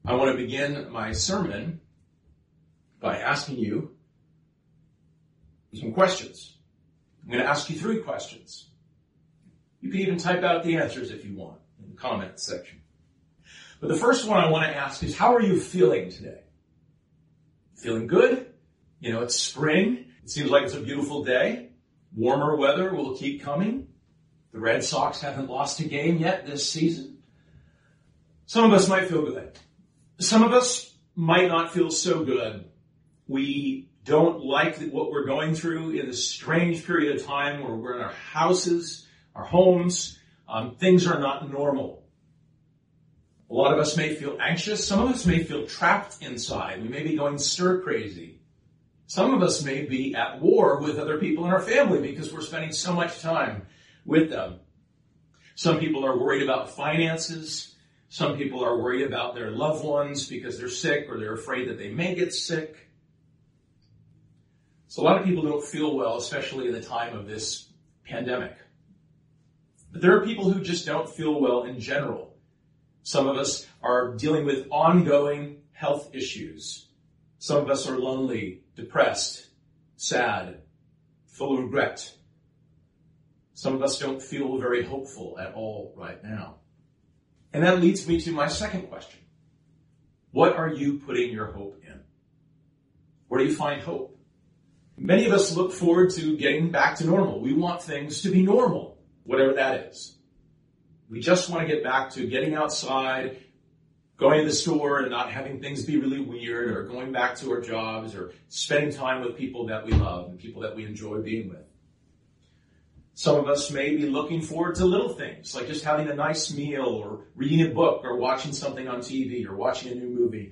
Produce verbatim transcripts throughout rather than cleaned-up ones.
I want to begin my sermon by asking you some questions. I'm going to ask you three questions. You can even type out the answers if you want in the comments section. But the first one I want to ask is, how are you feeling today? Feeling good? You know, it's spring. It seems like it's a beautiful day. Warmer weather will keep coming. The Red Sox haven't lost a game yet this season. Some of us might feel good. Some of us might not feel so good. We don't like what we're going through in this strange period of time where we're in our houses, our homes. Um, things are not normal. A lot of us may feel anxious. Some of us may feel trapped inside. We may be going stir crazy. Some of us may be at war with other people in our family because we're spending so much time with them. Some people are worried about finances. Some people are worried about their loved ones because they're sick or they're afraid that they may get sick. So a lot of people don't feel well, especially in the time of this pandemic. But there are people who just don't feel well in general. Some of us are dealing with ongoing health issues. Some of us are lonely, depressed, sad, full of regret. Some of us don't feel very hopeful at all right now. And that leads me to my second question. What are you putting your hope in? Where do you find hope? Many of us look forward to getting back to normal. We want things to be normal, whatever that is. We just want to get back to getting outside, going to the store and not having things be really weird, or going back to our jobs, or spending time with people that we love and people that we enjoy being with. Some of us may be looking forward to little things, like just having a nice meal, or reading a book, or watching something on T V, or watching a new movie.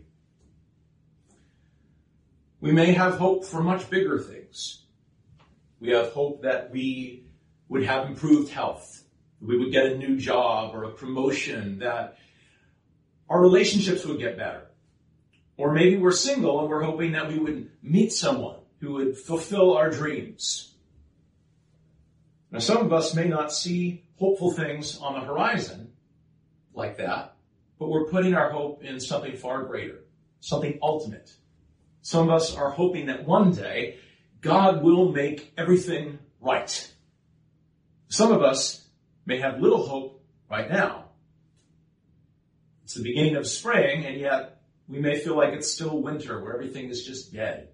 We may have hope for much bigger things. We have hope that we would have improved health, we would get a new job or a promotion, that our relationships would get better. Or maybe we're single and we're hoping that we would meet someone who would fulfill our dreams. Now, some of us may not see hopeful things on the horizon like that, but we're putting our hope in something far greater, something ultimate. Some of us are hoping that one day God will make everything right. Some of us may have little hope right now. It's the beginning of spring, and yet we may feel like it's still winter, where everything is just dead.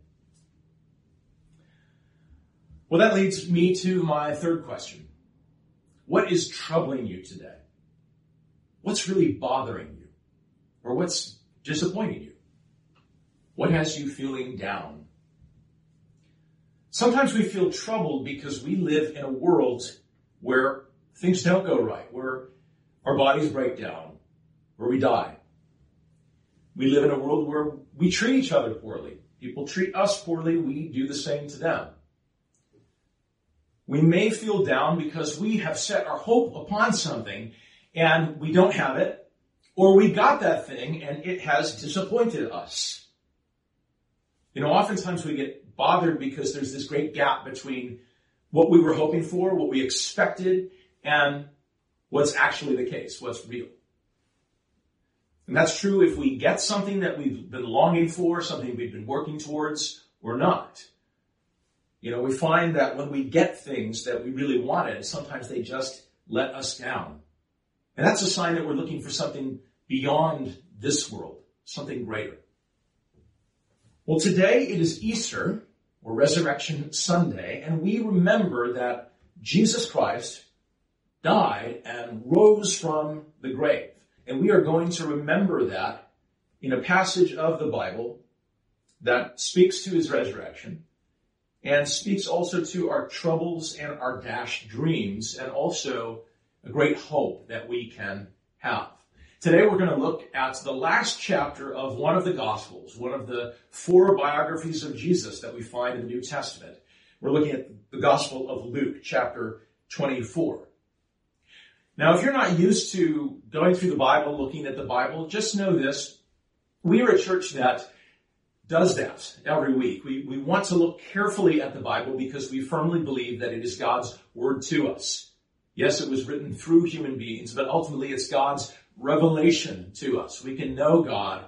Well, that leads me to my third question. What is troubling you today? What's really bothering you? Or what's disappointing you? What has you feeling down? Sometimes we feel troubled because we live in a world where things don't go right, where our bodies break down, where we die. We live in a world where we treat each other poorly. People treat us poorly, we do the same to them. We may feel down because we have set our hope upon something and we don't have it, or we got that thing and it has disappointed us. You know, oftentimes we get bothered because there's this great gap between what we were hoping for, what we expected, and what's actually the case, what's real. And that's true if we get something that we've been longing for, something we've been working towards, or not. You know, we find that when we get things that we really wanted, sometimes they just let us down. And that's a sign that we're looking for something beyond this world, something greater. Well, today it is Easter, or Resurrection Sunday, and we remember that Jesus Christ died and rose from the grave. And we are going to remember that in a passage of the Bible that speaks to his resurrection and speaks also to our troubles and our dashed dreams, and also a great hope that we can have. Today we're going to look at the last chapter of one of the Gospels, one of the four biographies of Jesus that we find in the New Testament. We're looking at the Gospel of Luke, chapter twenty-four. Now, if you're not used to going through the Bible, looking at the Bible, just know this. We are a church that does that every week. We, we want to look carefully at the Bible because we firmly believe that it is God's word to us. Yes, it was written through human beings, but ultimately it's God's revelation to us. We can know God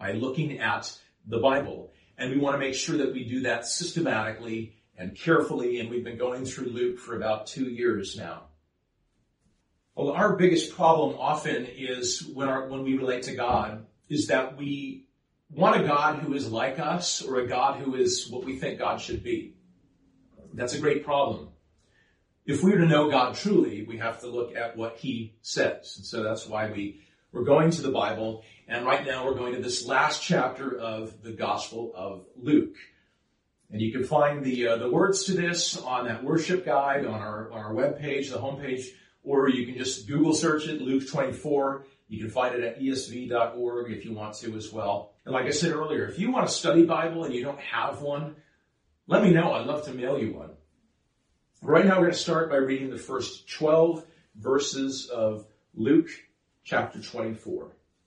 by looking at the Bible. And we want to make sure that we do that systematically and carefully, and we've been going through Luke for about two years now. Well, our biggest problem often is when our, when we relate to God is that we want a God who is like us or a God who is what we think God should be. That's a great problem. If we were to know God truly, we have to look at what he says. And so that's why we, we're going to the Bible. And right now we're going to this last chapter of the Gospel of Luke. And you can find the uh, the words to this on that worship guide on our, on our webpage, the homepage, or you can just Google search it, Luke twenty-four. You can find it at E S V dot org if you want to as well. And like I said earlier, if you want a study Bible and you don't have one, let me know. I'd love to mail you one. Right now we're going to start by reading the first twelve verses of Luke chapter twenty-four.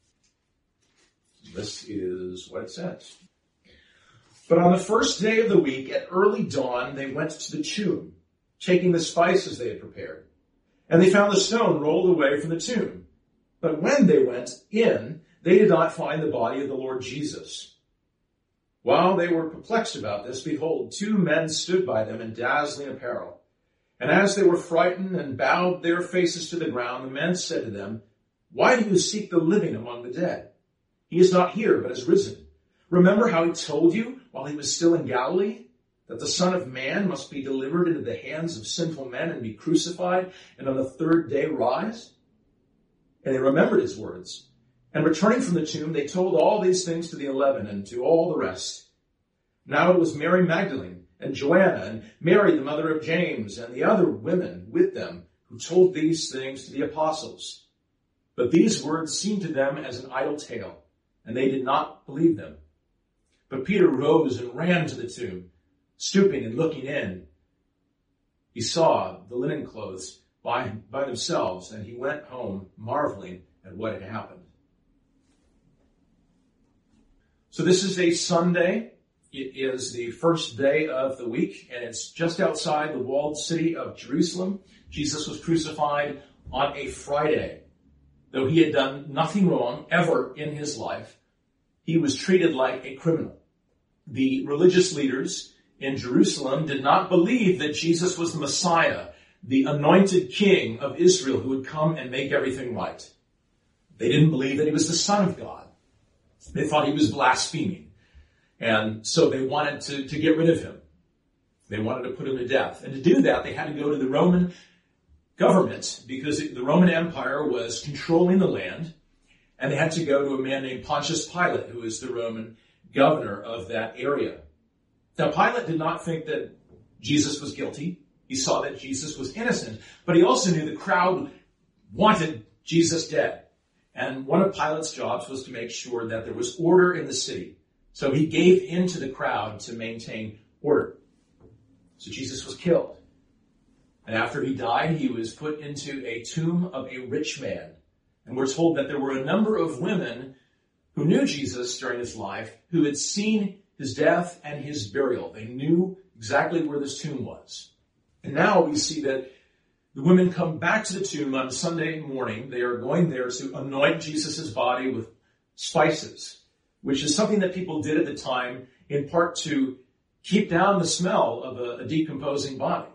This is what it says. But on the first day of the week, at early dawn, they went to the tomb, taking the spices they had prepared. And they found the stone rolled away from the tomb. But when they went in, they did not find the body of the Lord Jesus. While they were perplexed about this, behold, two men stood by them in dazzling apparel. And as they were frightened and bowed their faces to the ground, the men said to them, "Why do you seek the living among the dead? He is not here, but has risen. Remember how he told you while he was still in Galilee, that the Son of Man must be delivered into the hands of sinful men and be crucified, and on the third day rise?" And they remembered his words. And returning from the tomb, they told all these things to the eleven and to all the rest. Now it was Mary Magdalene and Joanna and Mary, the mother of James, and the other women with them who told these things to the apostles. But these words seemed to them as an idle tale, and they did not believe them. But Peter rose and ran to the tomb. Stooping and looking in, he saw the linen clothes by, by themselves, and he went home marveling at what had happened. So this is a Sunday. It is the first day of the week, and it's just outside the walled city of Jerusalem. Jesus was crucified on a Friday. Though he had done nothing wrong ever in his life, he was treated like a criminal. The religious leaders in Jerusalem did not believe that Jesus was the Messiah, the anointed king of Israel who would come and make everything right. They didn't believe that he was the Son of God. They thought he was blaspheming. And so they wanted to, to get rid of him. They wanted to put him to death. And to do that, they had to go to the Roman government because the Roman Empire was controlling the land. And they had to go to a man named Pontius Pilate, who is the Roman governor of that area. Now, Pilate did not think that Jesus was guilty. He saw that Jesus was innocent, but he also knew the crowd wanted Jesus dead. And one of Pilate's jobs was to make sure that there was order in the city. So he gave in to the crowd to maintain order. So Jesus was killed. And after he died, he was put into a tomb of a rich man. And we're told that there were a number of women who knew Jesus during his life, who had seen his death and his burial. They knew exactly where this tomb was. And now we see that the women come back to the tomb on Sunday morning. They are going there to anoint Jesus' body with spices, which is something that people did at the time in part to keep down the smell of a, a decomposing body.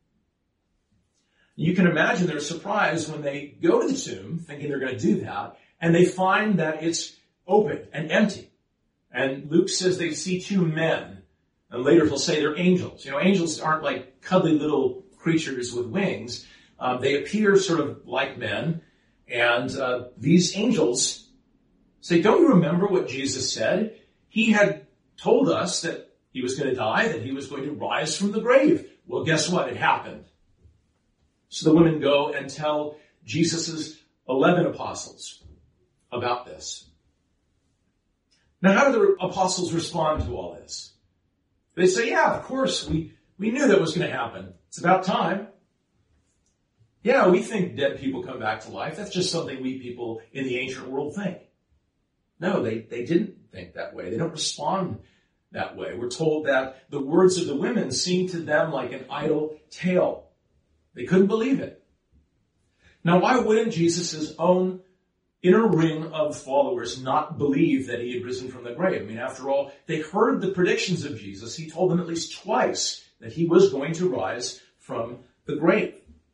You can imagine their surprise when they go to the tomb thinking they're going to do that, and they find that it's open and empty. And Luke says they see two men, and later he'll say they're angels. You know, angels aren't like cuddly little creatures with wings. Um, they appear sort of like men, and uh, these angels say, "Don't you remember what Jesus said? He had told us that he was going to die, that he was going to rise from the grave." Well, guess what? It happened. So the women go and tell Jesus' eleven apostles about this. Now, how do the apostles respond to all this? They say, yeah, of course, we, we knew that was going to happen. It's about time. Yeah, we think dead people come back to life. That's just something we people in the ancient world think. No, they, they didn't think that way. They don't respond that way. We're told that the words of the women seemed to them like an idle tale. They couldn't believe it. Now, why wouldn't Jesus' own inner ring of followers not believe that he had risen from the grave. I mean, after all, they heard the predictions of Jesus. He told them at least twice that he was going to rise from the grave.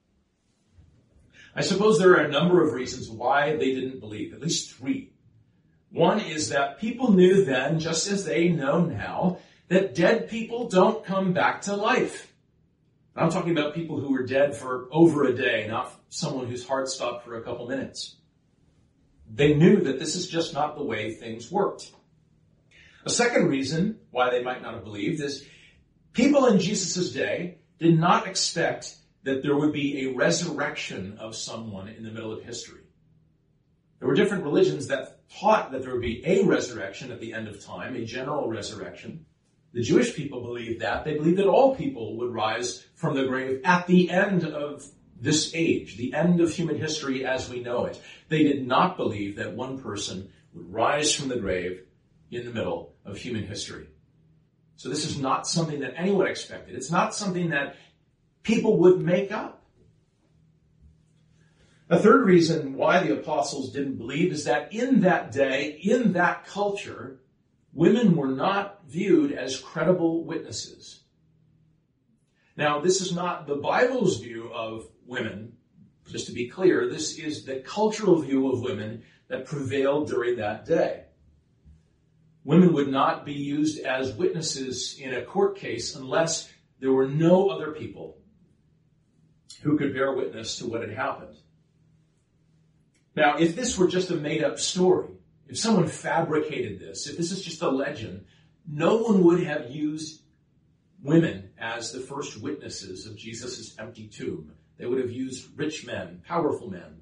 I suppose there are a number of reasons why they didn't believe, at least three. One is that people knew then, just as they know now, that dead people don't come back to life. I'm talking about people who were dead for over a day, not someone whose heart stopped for a couple minutes. They knew that this is just not the way things worked. A second reason why they might not have believed is people in Jesus' day did not expect that there would be a resurrection of someone in the middle of history. There were different religions that taught that there would be a resurrection at the end of time, a general resurrection. The Jewish people believed that. They believed that all people would rise from the grave at the end of this age, the end of human history as we know it. They did not believe that one person would rise from the grave in the middle of human history. So this is not something that anyone expected. It's not something that people would make up. A third reason why the apostles didn't believe is that in that day, in that culture, women were not viewed as credible witnesses. Now, this is not the Bible's view of women. Just to be clear, this is the cultural view of women that prevailed during that day. Women would not be used as witnesses in a court case unless there were no other people who could bear witness to what had happened. Now, if this were just a made-up story, if someone fabricated this, if this is just a legend, no one would have used women as the first witnesses of Jesus' empty tomb. They would have used rich men, powerful men.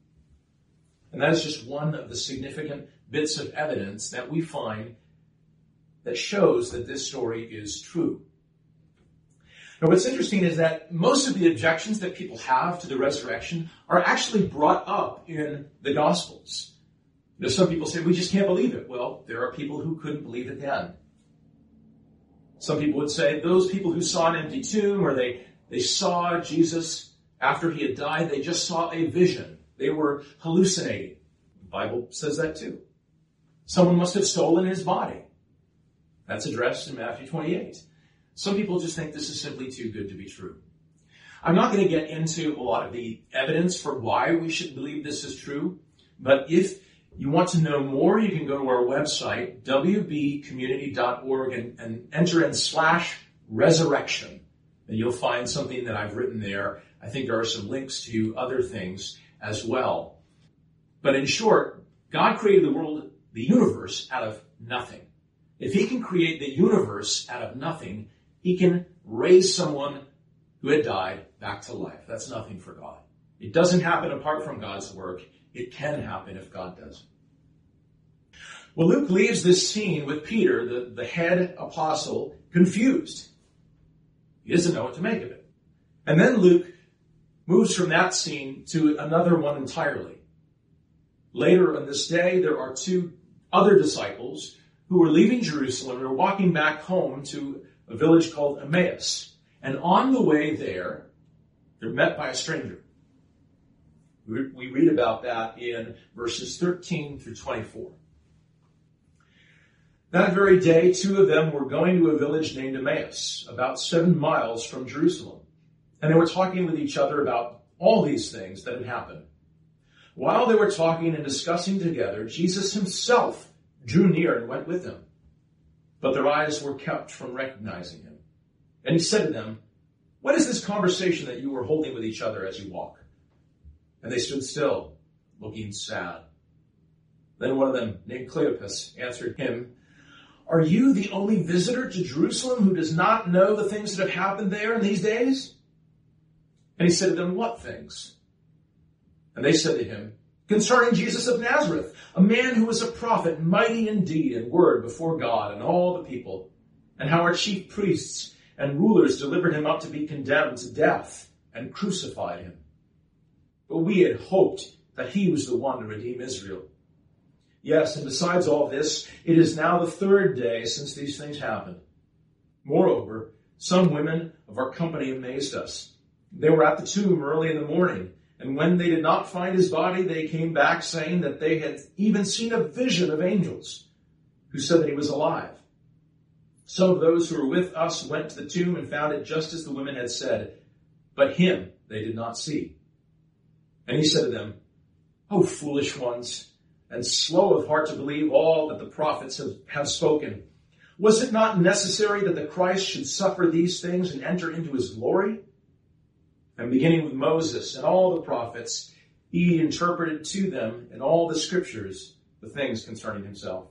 And that is just one of the significant bits of evidence that we find that shows that this story is true. Now, what's interesting is that most of the objections that people have to the resurrection are actually brought up in the Gospels. You know, some people say, we just can't believe it. Well, there are people who couldn't believe it then. Some people would say those people who saw an empty tomb or they, they saw Jesus after he had died, they just saw a vision. They were hallucinating. The Bible says that too. Someone must have stolen his body. That's addressed in Matthew twenty-eight. Some people just think this is simply too good to be true. I'm not going to get into a lot of the evidence for why we should believe this is true, but if you want to know more, you can go to our website, w b community dot org, and, and enter in slash resurrection. And you'll find something that I've written there. I think there are some links to other things as well. But in short, God created the world, the universe, out of nothing. If he can create the universe out of nothing, he can raise someone who had died back to life. That's nothing for God. It doesn't happen apart from God's work. It can happen if God does. Well, Luke leaves this scene with Peter, the, the head apostle, confused. He doesn't know what to make of it. And then Luke moves from that scene to another one entirely. Later on this day, there are two other disciples who were leaving Jerusalem and were walking back home to a village called Emmaus. And on the way there, they're met by a stranger. We read about that in verses thirteen through twenty-four. That very day, two of them were going to a village named Emmaus, about seven miles from Jerusalem. And they were talking with each other about all these things that had happened. While they were talking and discussing together, Jesus himself drew near and went with them. But their eyes were kept from recognizing him. And he said to them, "What is this conversation that you were holding with each other as you walk?" And they stood still, looking sad. Then one of them, named Cleopas, answered him, "Are you the only visitor to Jerusalem who does not know the things that have happened there in these days?" And he said to them, "What things?" And they said to him, "Concerning Jesus of Nazareth, a man who was a prophet, mighty in deed and word before God and all the people, and how our chief priests and rulers delivered him up to be condemned to death and crucified him. But we had hoped that he was the one to redeem Israel. Yes, and besides all this, it is now the third day since these things happened. Moreover, some women of our company amazed us. They were at the tomb early in the morning, And when they did not find his body, they came back saying that they had even seen a vision of angels who said that he was alive. Some of those who were with us went to the tomb and found it just as the women had said, but him they did not see. And he said to them, O foolish ones, and slow of heart to believe all that the prophets have, have spoken. Was it not necessary that the Christ should suffer these things and enter into his glory? And beginning with Moses and all the prophets, he interpreted to them in all the scriptures the things concerning himself.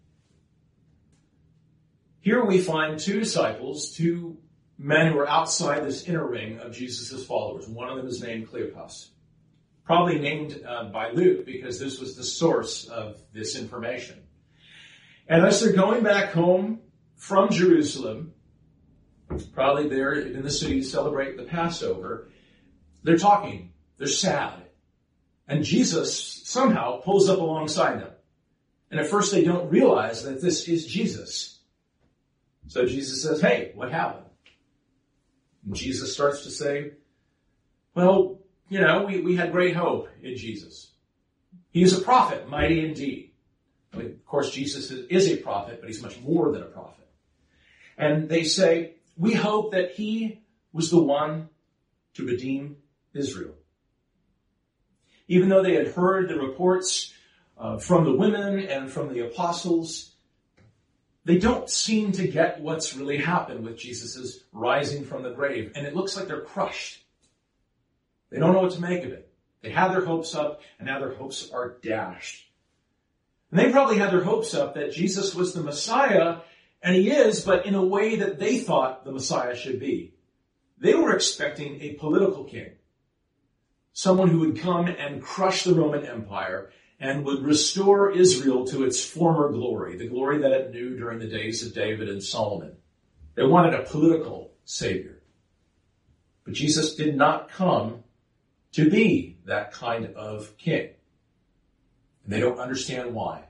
Here we find two disciples, two men who are outside this inner ring of Jesus' followers. One of them is named Cleopas, probably named uh, by Luke because this was the source of this information. And as they're going back home from Jerusalem, probably there in the city to celebrate the Passover, they're talking, they're sad. And Jesus somehow pulls up alongside them. And at first they don't realize that this is Jesus. So Jesus says, hey, what happened? And Jesus starts to say, well, you know, we, we had great hope in Jesus. He is a prophet, mighty indeed. I mean, of course, Jesus is a prophet, but he's much more than a prophet. And they say, we hope that he was the one to redeem Israel. Even though they had heard the reports uh, from the women and from the apostles, they don't seem to get what's really happened with Jesus' rising from the grave. And it looks like they're crushed. They don't know what to make of it. They had their hopes up, and now their hopes are dashed. And they probably had their hopes up that Jesus was the Messiah, and he is, but in a way that they thought the Messiah should be. They were expecting a political king. Someone who would come and crush the Roman Empire and would restore Israel to its former glory, the glory that it knew during the days of David and Solomon. They wanted a political savior. But Jesus did not come to be that kind of king. And they don't understand why.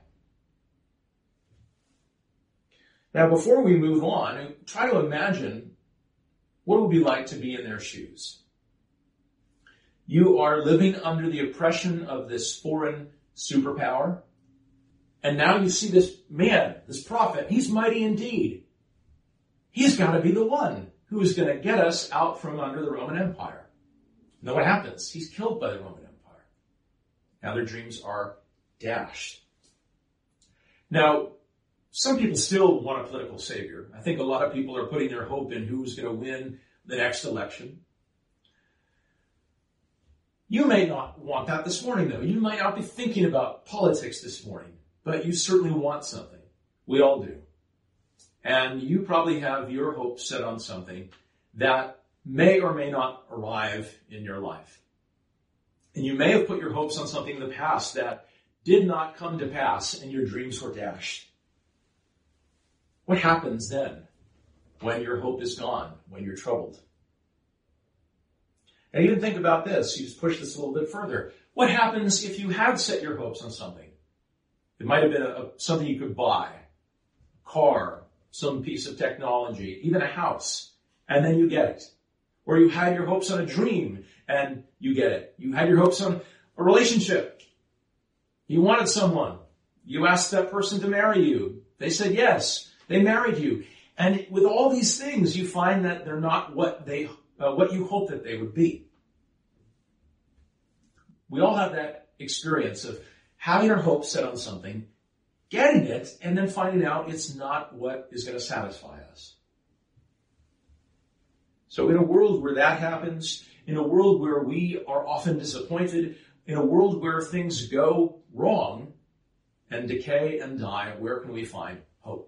Now, before we move on, try to imagine what it would be like to be in their shoes. You are living under the oppression of this foreign superpower. And now you see this man, this prophet, he's mighty indeed. He's got to be the one who is going to get us out from under the Roman Empire. Now what happens? He's killed by the Roman Empire. Now their dreams are dashed. Now, some people still want a political savior. I think a lot of people are putting their hope in who's going to win the next election. You may not want that this morning, though. You might not be thinking about politics this morning, but you certainly want something. We all do. And you probably have your hopes set on something that may or may not arrive in your life. And you may have put your hopes on something in the past that did not come to pass and your dreams were dashed. What happens then when your hope is gone, when you're troubled? And even think about this. You just push this a little bit further. What happens if you have set your hopes on something? It might have been a, a, something you could buy, a car, some piece of technology, even a house, and then you get it. Or you had your hopes on a dream and you get it. You had your hopes on a relationship. You wanted someone. You asked that person to marry you. They said yes. They married you. And with all these things, you find that they're not what they Uh, what you hope that they would be. We all have that experience of having our hopes set on something, getting it, and then finding out it's not what is going to satisfy us. So in a world where that happens, in a world where we are often disappointed, in a world where things go wrong and decay and die, where can we find hope?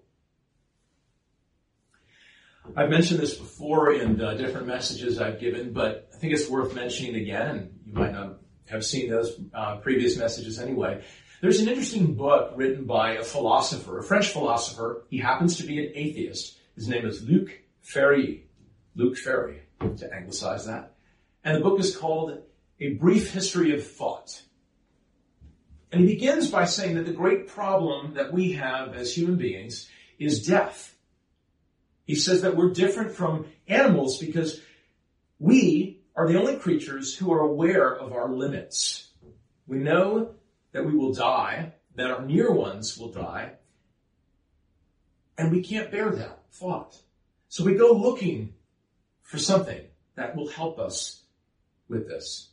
I've mentioned this before in uh, different messages I've given, but I think it's worth mentioning again, and you might not have seen those uh, previous messages anyway. There's an interesting book written by a philosopher, a French philosopher. He happens to be an atheist. His name is Luc Ferry. Luc Ferry, to anglicize that. And the book is called A Brief History of Thought. And he begins by saying that the great problem that we have as human beings is death. He says that we're different from animals because we are the only creatures who are aware of our limits. We know that we will die, that our near ones will die, and we can't bear that thought. So we go looking for something that will help us with this.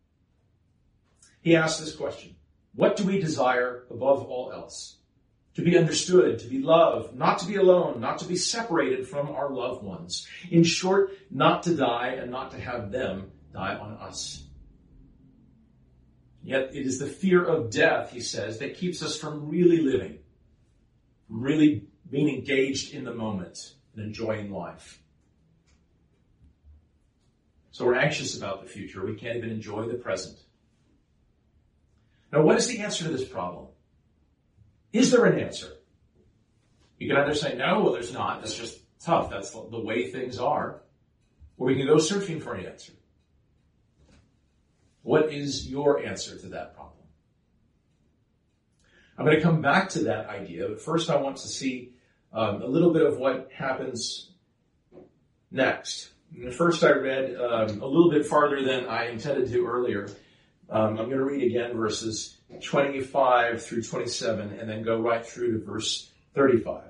He asked this question: what do we desire above all else? To be understood, to be loved, not to be alone, not to be separated from our loved ones. In short, not to die and not to have them die on us. Yet it is the fear of death, he says, that keeps us from really living, from really being engaged in the moment and enjoying life. So we're anxious about the future. We can't even enjoy the present. Now, what is the answer to this problem? Is there an answer? You can either say, no, well, there's not. That's just tough. That's the way things are. Or we can go searching for an answer. What is your answer to that problem? I'm going to come back to that idea, but first I want to see um, a little bit of what happens next. And first I read um, a little bit farther than I intended to earlier. Um, I'm going to read again verses twenty-five through twenty-seven and then go right through to verse thirty-five.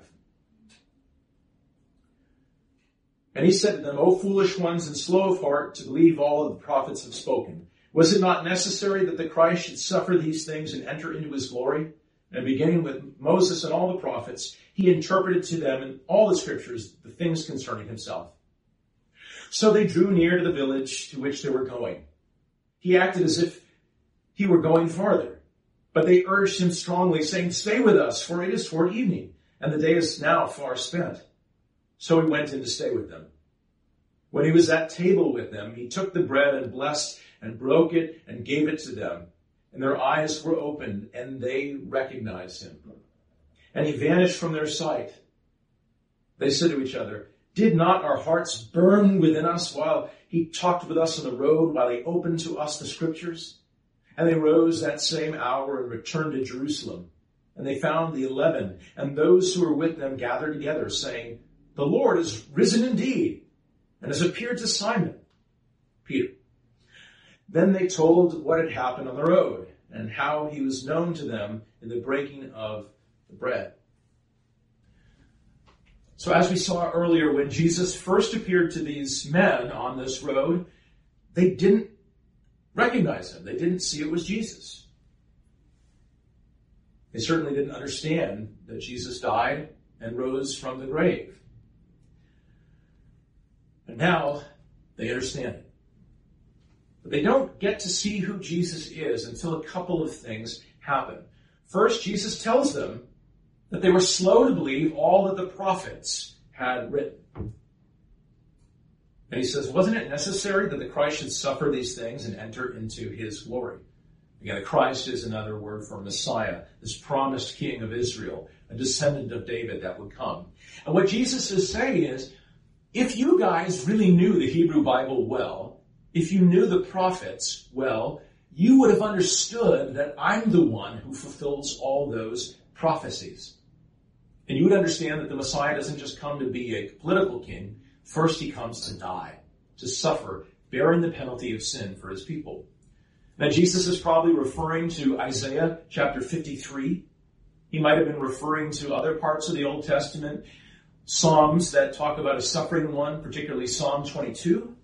And he said to them, O foolish ones and slow of heart to believe all that the prophets have spoken. Was it not necessary that the Christ should suffer these things and enter into his glory? And beginning with Moses and all the prophets, he interpreted to them in all the scriptures the things concerning himself. So they drew near to the village to which they were going. He acted as if he were going farther, but they urged him strongly, saying, Stay with us, for it is toward evening, and the day is now far spent. So he went in to stay with them. When he was at table with them, he took the bread and blessed and broke it and gave it to them. And their eyes were opened, and they recognized him. And he vanished from their sight. They said to each other, Did not our hearts burn within us while he talked with us on the road, while he opened to us the scriptures? And they rose that same hour and returned to Jerusalem. And they found the eleven, and those who were with them gathered together, saying, The Lord is risen indeed, and has appeared to Simon Peter. Then they told what had happened on the road, and how he was known to them in the breaking of the bread. So as we saw earlier, when Jesus first appeared to these men on this road, they didn't recognize him. They didn't see it was Jesus. They certainly didn't understand that Jesus died and rose from the grave. And now they understand it. But they don't get to see who Jesus is until a couple of things happen. First, Jesus tells them that they were slow to believe all that the prophets had written. And he says, wasn't it necessary that the Christ should suffer these things and enter into his glory? Again, the Christ is another word for Messiah, this promised king of Israel, a descendant of David that would come. And what Jesus is saying is, if you guys really knew the Hebrew Bible well, if you knew the prophets well, you would have understood that I'm the one who fulfills all those prophecies. And you would understand that the Messiah doesn't just come to be a political king. First, he comes to die, to suffer, bearing the penalty of sin for his people. Now, Jesus is probably referring to Isaiah chapter fifty-three. He might have been referring to other parts of the Old Testament, Psalms that talk about a suffering one, particularly Psalm twenty-two.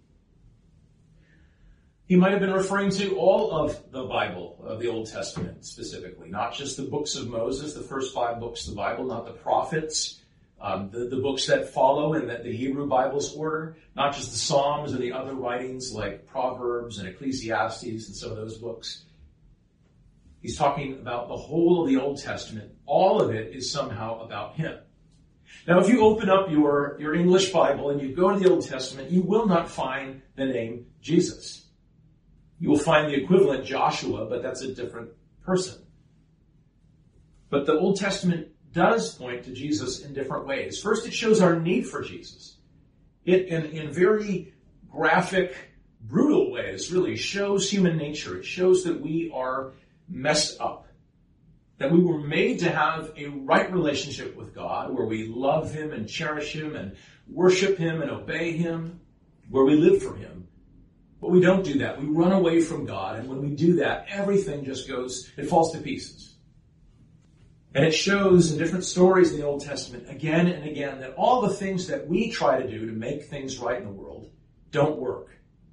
He might have been referring to all of the Bible, of the Old Testament specifically, not just the books of Moses, the first five books of the Bible, not the prophets, um, the, the books that follow in the, the Hebrew Bible's order, not just the Psalms and the other writings like Proverbs and Ecclesiastes and some of those books. He's talking about the whole of the Old Testament. All of it is somehow about him. Now, if you open up your, your English Bible and you go to the Old Testament, you will not find the name Jesus. You will find the equivalent Joshua, but that's a different person. But the Old Testament does point to Jesus in different ways. First, it shows our need for Jesus. It, in, in very graphic, brutal ways, really shows human nature. It shows that we are messed up. That we were made to have a right relationship with God, where we love him and cherish him and worship him and obey him, where we live for him. But we don't do that. We run away from God, and when we do that, everything just goes, it falls to pieces. And it shows in different stories in the Old Testament again and again that all the things that we try to do to make things right in the world don't work.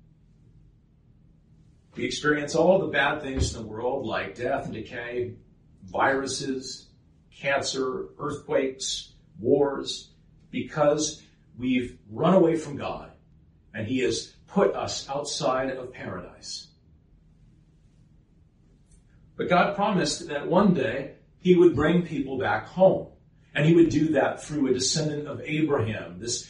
We experience all the bad things in the world like death and decay, viruses, cancer, earthquakes, wars, because we've run away from God and He has put us outside of paradise. But God promised that one day He would bring people back home. And He would do that through a descendant of Abraham, this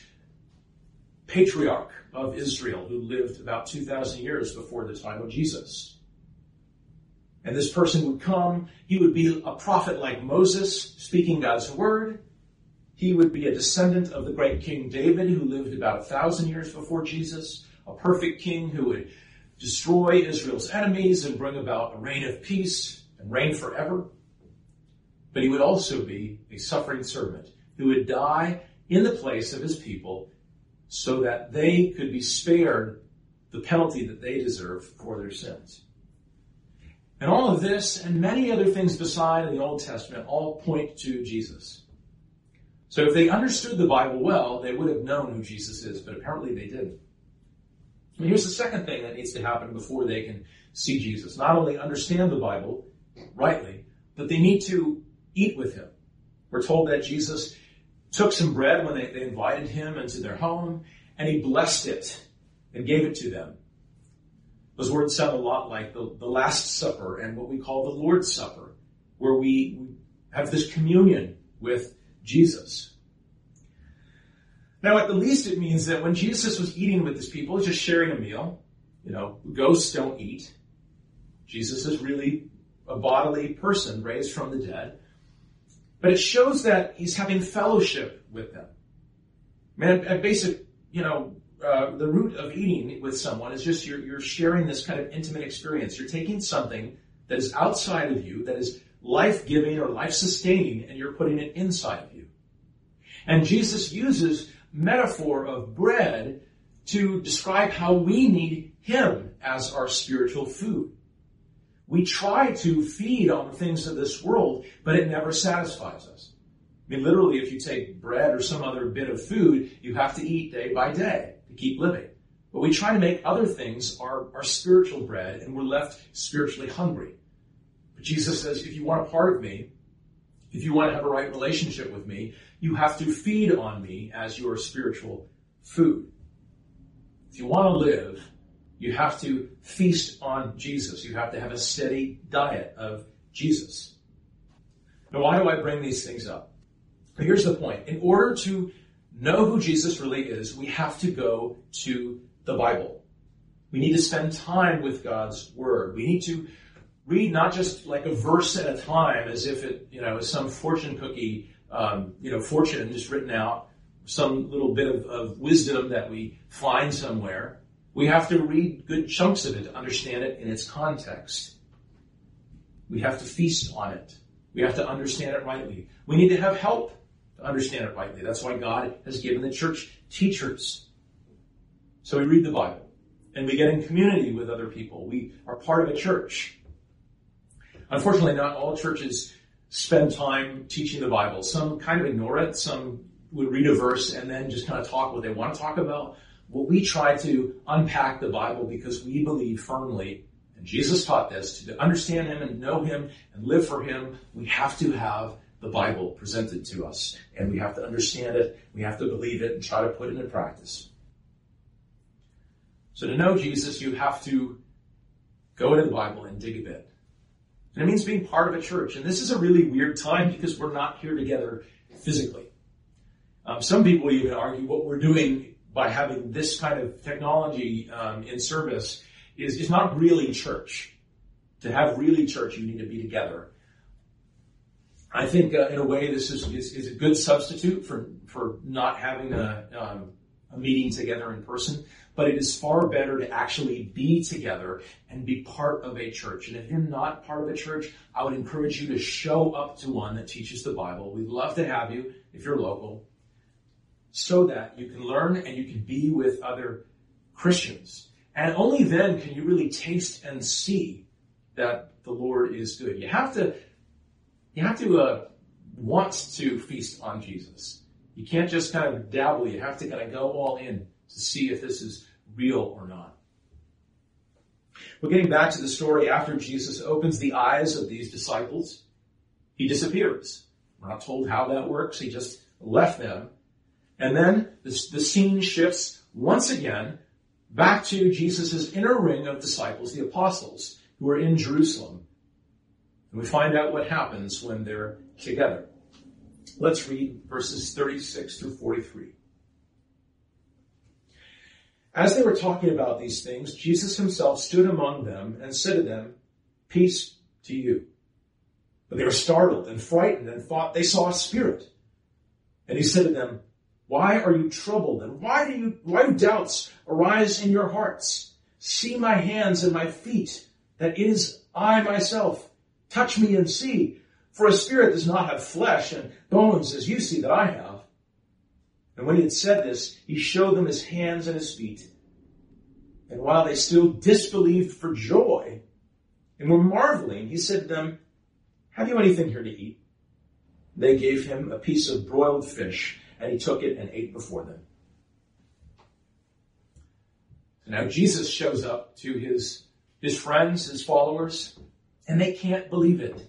patriarch of Israel who lived about two thousand years before the time of Jesus. And this person would come, he would be a prophet like Moses, speaking God's word. He would be a descendant of the great King David, who lived about a thousand years before Jesus, a perfect king who would destroy Israel's enemies and bring about a reign of peace and reign forever. But he would also be a suffering servant who would die in the place of his people so that they could be spared the penalty that they deserve for their sins. And all of this and many other things beside in the Old Testament all point to Jesus. So if they understood the Bible well, they would have known who Jesus is, but apparently they didn't. And here's the second thing that needs to happen before they can see Jesus. Not only understand the Bible rightly, but they need to eat with Him. We're told that Jesus took some bread when they, they invited Him into their home, and He blessed it and gave it to them. Those words sound a lot like the, the Last Supper and what we call the Lord's Supper, where we have this communion with Jesus. Now, at the least, it means that when Jesus was eating with His people, just sharing a meal, you know, ghosts don't eat. Jesus is really a bodily person raised from the dead. But it shows that He's having fellowship with them. I mean, at, at basic, you know, uh, the root of eating with someone is just you're, you're sharing this kind of intimate experience. You're taking something that is outside of you, that is life-giving or life-sustaining, and you're putting it inside of you. And Jesus uses metaphor of bread to describe how we need Him as our spiritual food. We try to feed on the things of this world, but it never satisfies us. I mean, literally, if you take bread or some other bit of food, you have to eat day by day to keep living. But we try to make other things our, our spiritual bread, and we're left spiritually hungry. But Jesus says, if you want a part of me, if you want to have a right relationship with me, you have to feed on me as your spiritual food. If you want to live, you have to feast on Jesus. You have to have a steady diet of Jesus. Now, why do I bring these things up? Here's the point. In order to know who Jesus really is, we have to go to the Bible. We need to spend time with God's Word. We need to read not just like a verse at a time as if it, you know, is some fortune cookie, um, you know, fortune just written out, some little bit of, of wisdom that we find somewhere. We have to read good chunks of it to understand it in its context. We have to feast on it. We have to understand it rightly. We need to have help to understand it rightly. That's why God has given the church teachers. So we read the Bible, and we get in community with other people. We are part of a church. Unfortunately, not all churches spend time teaching the Bible. Some kind of ignore it. Some would read a verse and then just kind of talk what they want to talk about. Well, we try to unpack the Bible because we believe firmly, and Jesus taught this, to understand Him and know Him and live for Him, we have to have the Bible presented to us. And we have to understand it, we have to believe it, and try to put it into practice. So to know Jesus, you have to go into the Bible and dig a bit. And it means being part of a church. And this is a really weird time because we're not here together physically. Um, some people even argue what we're doing by having this kind of technology um, in service is, is not really church. To have really church, you need to be together. I think uh, in a way this is, is, is a good substitute for, for not having a, um, a meeting together in person. But it is far better to actually be together and be part of a church. And if you're not part of a church, I would encourage you to show up to one that teaches the Bible. We'd love to have you if you're local, so that you can learn and you can be with other Christians. And only then can you really taste and see that the Lord is good. You have to, you have to uh, want to feast on Jesus. You can't just kind of dabble. You have to kind of go all in to see if this is real or not. But getting back to the story, after Jesus opens the eyes of these disciples, he disappears. We're not told how that works. He just left them. And then the, the scene shifts once again back to Jesus' inner ring of disciples, the apostles, who are in Jerusalem. And we find out what happens when they're together. Let's read verses thirty-six through forty-three. As they were talking about these things, Jesus himself stood among them and said to them, "Peace to you." But they were startled and frightened and thought they saw a spirit. And he said to them, "Why are you troubled? And why do you, why do doubts arise in your hearts? See my hands and my feet, that is I myself. Touch me and see. For a spirit does not have flesh and bones as you see that I have." And when he had said this, he showed them his hands and his feet. And while they still disbelieved for joy and were marveling, he said to them, "Have you anything here to eat?" They gave him a piece of broiled fish, and he took it and ate before them. So now Jesus shows up to his, his friends, his followers, and they can't believe it.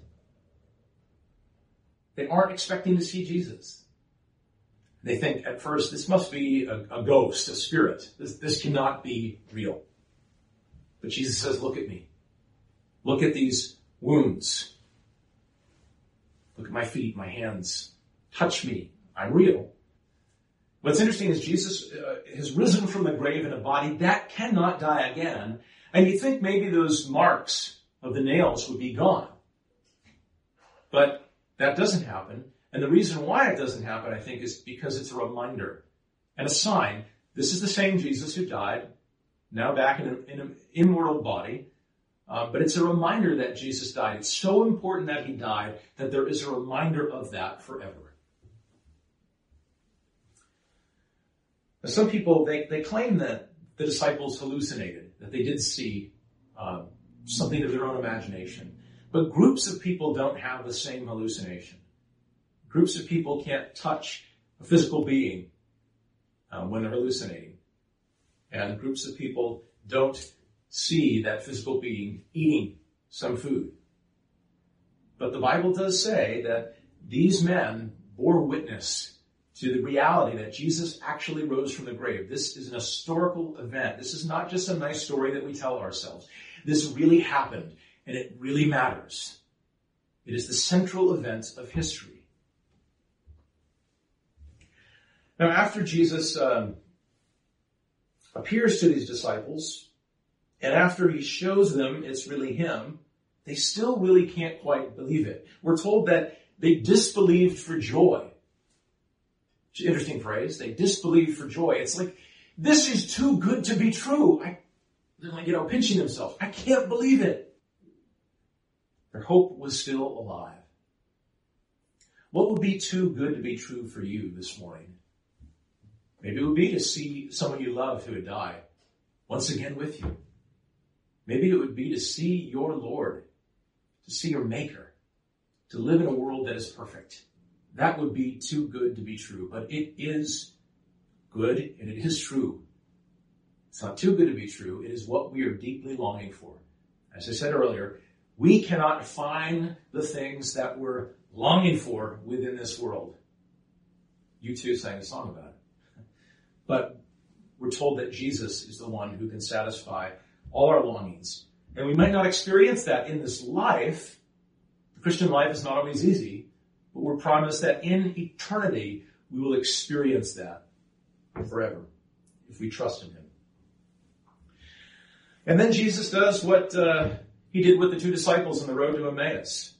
They aren't expecting to see Jesus. They think at first, this must be a, a ghost, a spirit. This, this cannot be real. But Jesus says, "Look at me. Look at these wounds. Look at my feet, my hands. Touch me. I'm real." What's interesting is Jesus uh, has risen from the grave in a body that cannot die again. And you'd think maybe those marks of the nails would be gone. But that doesn't happen. And the reason why it doesn't happen, I think, is because it's a reminder and a sign. This is the same Jesus who died, now back in, a, in an immortal body. Um, but it's a reminder that Jesus died. It's so important that he died that there is a reminder of that forever. Now, some people, they, they claim that the disciples hallucinated, that they did see uh, something of their own imagination. But groups of people don't have the same hallucination. Groups of people can't touch a physical being uh, when they're hallucinating. And groups of people don't see that physical being eating some food. But the Bible does say that these men bore witness to the reality that Jesus actually rose from the grave. This is an historical event. This is not just a nice story that we tell ourselves. This really happened, and it really matters. It is the central event of history. Now, after Jesus um, appears to these disciples, and after he shows them it's really him, they still really can't quite believe it. We're told that they disbelieved for joy. It's an interesting phrase. They disbelieved for joy. It's like, this is too good to be true. I, they're like, you know, pinching themselves. I can't believe it. Their hope was still alive. What would be too good to be true for you this morning? Maybe it would be to see someone you love who had died once again with you. Maybe it would be to see your Lord, to see your Maker, to live in a world that is perfect. That would be too good to be true, but it is good and it is true. It's not too good to be true. It is what we are deeply longing for. As I said earlier, we cannot find the things that we're longing for within this world. You too sang a song about it. But we're told that Jesus is the one who can satisfy all our longings. And we might not experience that in this life. The Christian life is not always easy, but we're promised that in eternity we will experience that forever if we trust in him. And then Jesus does what uh, he did with the two disciples on the road to Emmaus.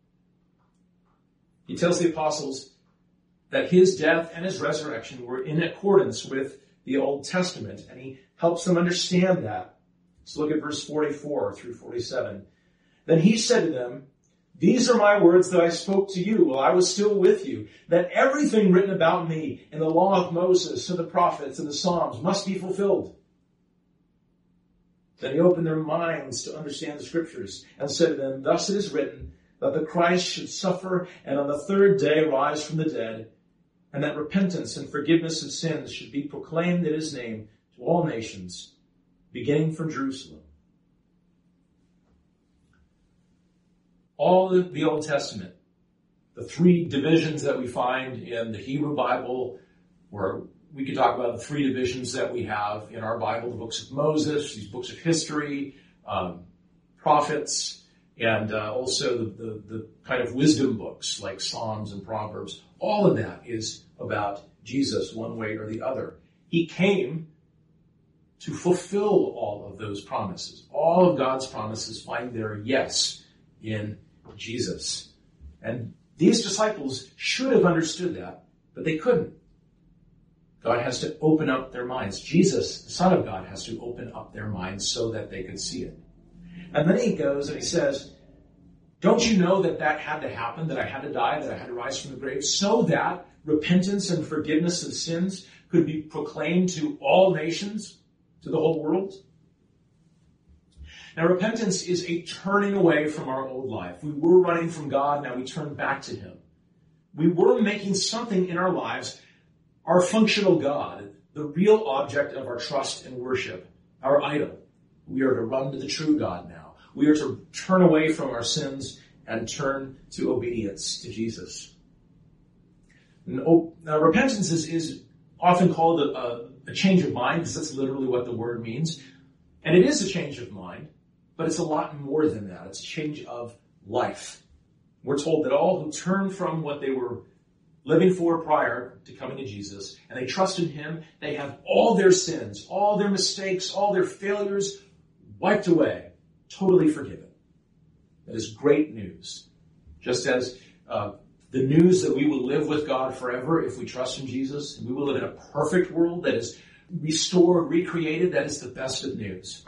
He tells the apostles that his death and his resurrection were in accordance with the Old Testament, and he helps them understand that. Let's look at verse forty-four through forty-seven. Then he said to them, "These are my words that I spoke to you while I was still with you, that everything written about me in the law of Moses and the prophets and the Psalms must be fulfilled." Then he opened their minds to understand the scriptures and said to them, thus it is written that the Christ should suffer and on the third day rise from the dead, and that repentance and forgiveness of sins should be proclaimed in his name to all nations, beginning from Jerusalem. All of the Old Testament, the three divisions that we find in the Hebrew Bible, where we could talk about the three divisions that we have in our Bible, the books of Moses, these books of history, um, prophets, and uh, also the, the, the kind of wisdom books like Psalms and Proverbs. All of that is about Jesus one way or the other. He came to fulfill all of those promises. All of God's promises find their yes in Jesus. And these disciples should have understood that, but they couldn't. God has to open up their minds. Jesus, the Son of God, has to open up their minds so that they could see it. And then he goes and he says, don't you know that that had to happen, that I had to die, that I had to rise from the grave, so that repentance and forgiveness of sins could be proclaimed to all nations, to the whole world? Now, repentance is a turning away from our old life. We were running from God, now we turn back to him. We were making something in our lives our functional God, the real object of our trust and worship, our idol. We are to run to the true God now. We are to turn away from our sins and turn to obedience to Jesus. Now, repentance is, is often called a, a, a change of mind, because that's literally what the word means. And it is a change of mind, but it's a lot more than that. It's a change of life. We're told that all who turn from what they were living for prior to coming to Jesus, and they trust in him, they have all their sins, all their mistakes, all their failures wiped away, totally forgiven. That is great news. Just as uh, the news that we will live with God forever if we trust in Jesus, and we will live in a perfect world that is restored, recreated, that is the best of news.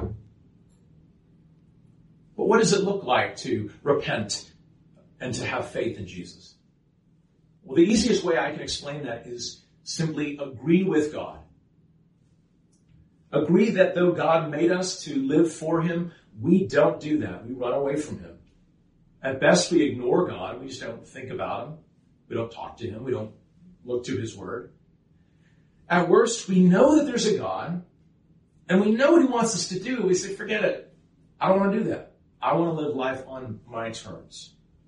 But what does it look like to repent and to have faith in Jesus? Well, the easiest way I can explain that is simply agree with God. Agree that though God made us to live for him, we don't do that. We run away from him. At best, we ignore God. We just don't think about him. We don't talk to him. We don't look to his word. At worst, we know that there's a God, and we know what he wants us to do. We say, forget it. I don't want to do that. I want to live life on my terms.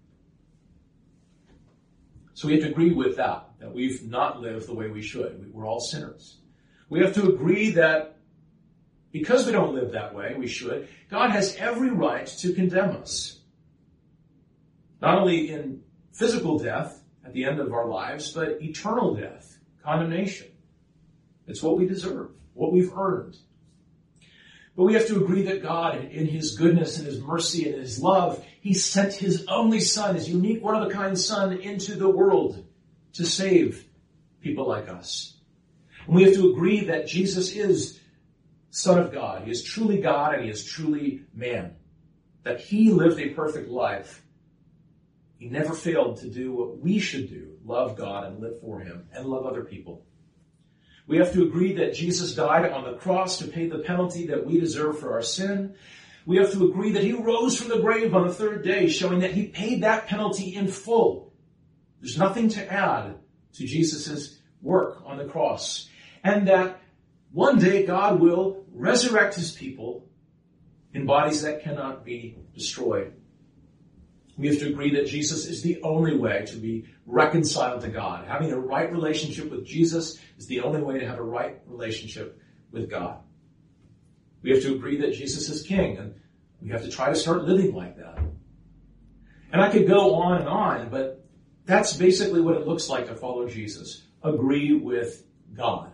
So we have to agree with that, that we've not lived the way we should. We're all sinners. We have to agree that because we don't live that way, we should, God has every right to condemn us. Not only in physical death at the end of our lives, but eternal death, condemnation. It's what we deserve, what we've earned. But we have to agree that God, in his goodness and his mercy and his love, he sent his only son, his unique, one-of-a-kind son, into the world to save people like us. And we have to agree that Jesus is Son of God. He is truly God and he is truly man. That he lived a perfect life. He never failed to do what we should do, love God and live for him and love other people. We have to agree that Jesus died on the cross to pay the penalty that we deserve for our sin. We have to agree that he rose from the grave on the third day, showing that he paid that penalty in full. There's nothing to add to Jesus' work on the cross. And that one day God will resurrect his people in bodies that cannot be destroyed. We have to agree that Jesus is the only way to be reconciled to God. Having a right relationship with Jesus is the only way to have a right relationship with God. We have to agree that Jesus is King, and we have to try to start living like that. And I could go on and on, but that's basically what it looks like to follow Jesus. Agree with God.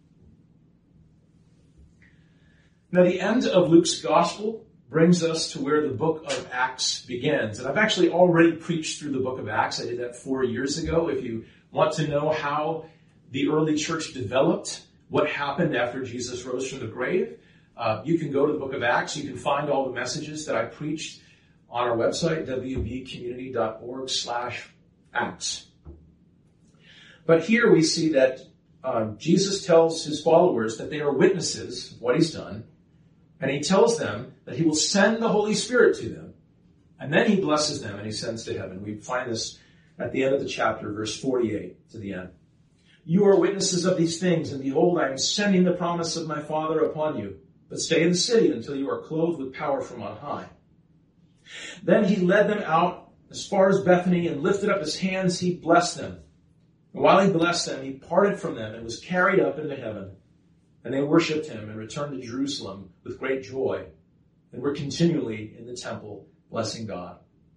Now, the end of Luke's gospel brings us to where the book of Acts begins. And I've actually already preached through the book of Acts. I did that four years ago. If you want to know how the early church developed, what happened after Jesus rose from the grave, uh, you can go to the book of Acts. You can find all the messages that I preached on our website, w b community dot org slash acts. But here we see that uh, Jesus tells his followers that they are witnesses of what he's done, And he tells them that he will send the Holy Spirit to them. And then he blesses them and he sends to heaven. We find this at the end of the chapter, verse forty-eight to the end. You are witnesses of these things, and behold, I am sending the promise of my Father upon you. But stay in the city until you are clothed with power from on high. Then he led them out as far as Bethany and lifted up his hands. He blessed them. And while he blessed them, he parted from them and was carried up into heaven. And they worshipped him and returned to Jerusalem with great joy and were continually in the temple blessing God.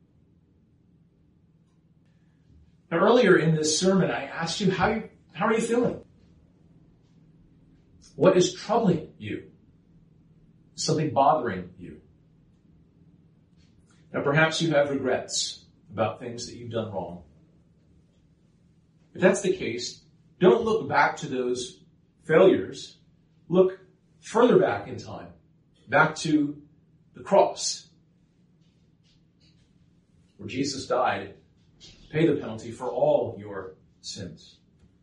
Now, earlier in this sermon, I asked you, how, you, how are you feeling? What is troubling you? Something bothering you? Now, perhaps you have regrets about things that you've done wrong. If that's the case, don't look back to those failures. Look further back in time, back to the cross, where Jesus died to pay the penalty for all your sins.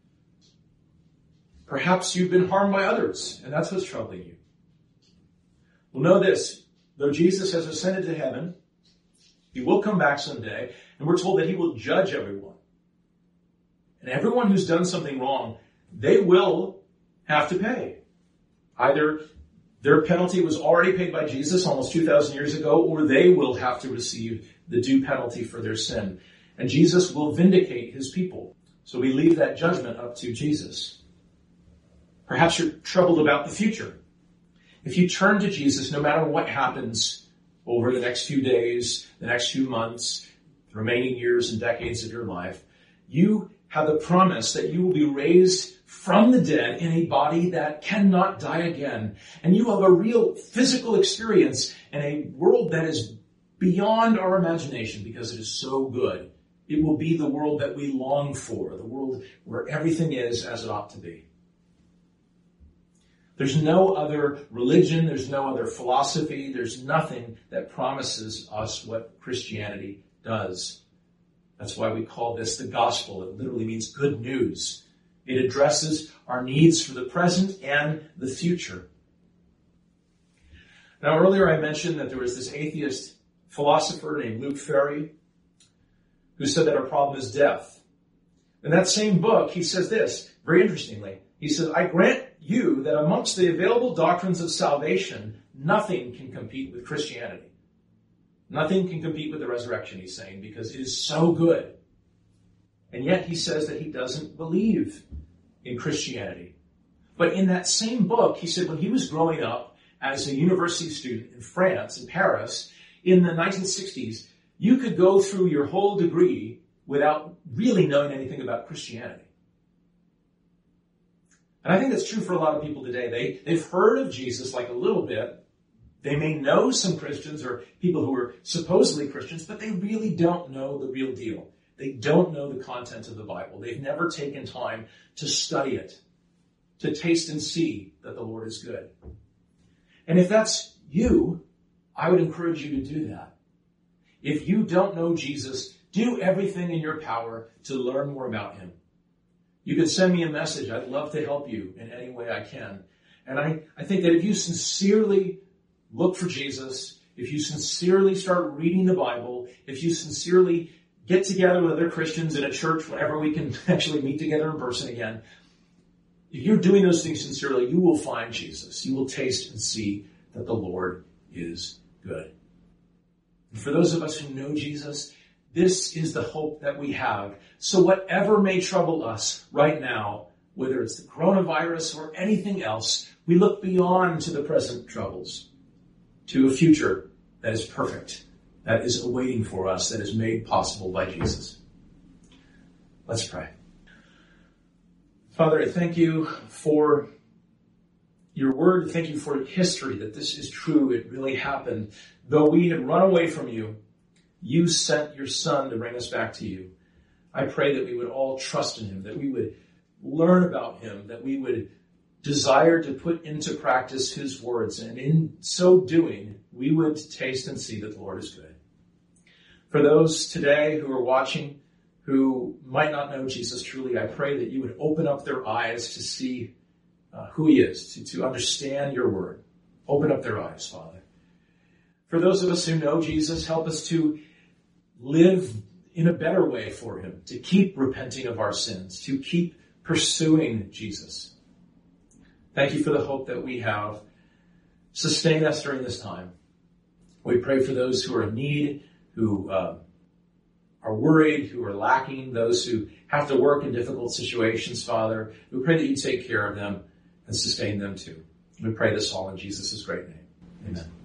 Perhaps you've been harmed by others, and that's what's troubling you. Well, know this, though Jesus has ascended to heaven, he will come back someday, and we're told that he will judge everyone. And everyone who's done something wrong, they will have to pay. Either their penalty was already paid by Jesus almost two thousand years ago, or they will have to receive the due penalty for their sin. And Jesus will vindicate his people. So we leave that judgment up to Jesus. Perhaps you're troubled about the future. If you turn to Jesus, no matter what happens over the next few days, the next few months, the remaining years and decades of your life, you have the promise that you will be raised from the dead in a body that cannot die again. And you have a real physical experience in a world that is beyond our imagination because it is so good. It will be the world that we long for, the world where everything is as it ought to be. There's no other religion, there's no other philosophy, there's nothing that promises us what Christianity does. That's why we call this the gospel. It literally means good news. It addresses our needs for the present and the future. Now, earlier I mentioned that there was this atheist philosopher named Luke Ferry who said that our problem is death. In that same book, he says this, very interestingly. He says, I grant you that amongst the available doctrines of salvation, nothing can compete with Christianity. Nothing can compete with the resurrection, he's saying, because it is so good. And yet he says that he doesn't believe in Christianity. But in that same book, he said when he was growing up as a university student in France, in Paris, in the nineteen sixties, you could go through your whole degree without really knowing anything about Christianity. And I think that's true for a lot of people today. They, they've heard of Jesus like a little bit. They may know some Christians or people who are supposedly Christians, but they really don't know the real deal. They don't know the content of the Bible. They've never taken time to study it, to taste and see that the Lord is good. And if that's you, I would encourage you to do that. If you don't know Jesus, do everything in your power to learn more about him. You can send me a message. I'd love to help you in any way I can. And I, I think that if you sincerely look for Jesus, if you sincerely start reading the Bible, if you sincerely get together with other Christians in a church whenever we can actually meet together in person again, if you're doing those things sincerely, you will find Jesus. You will taste and see that the Lord is good. And for those of us who know Jesus, this is the hope that we have. So whatever may trouble us right now, whether it's the coronavirus or anything else, we look beyond to the present troubles, to a future that is perfect, that is awaiting for us, that is made possible by Jesus. Let's pray. Father, I thank you for your word. Thank you for history, that this is true. It really happened. Though we had run away from you, you sent your Son to bring us back to you. I pray that we would all trust in him, that we would learn about him, that we would desire to put into practice his words, and in so doing, we would taste and see that the Lord is good. For those today who are watching who might not know Jesus truly, I pray that you would open up their eyes to see uh, who he is, to, to understand your word. Open up their eyes, Father. For those of us who know Jesus, help us to live in a better way for him, to keep repenting of our sins, to keep pursuing Jesus. Thank you for the hope that we have. Sustain us during this time. We pray for those who are in need, who uh, are worried, who are lacking, those who have to work in difficult situations, Father. We pray that you take care of them and sustain them too. We pray this all in Jesus' great name. Amen.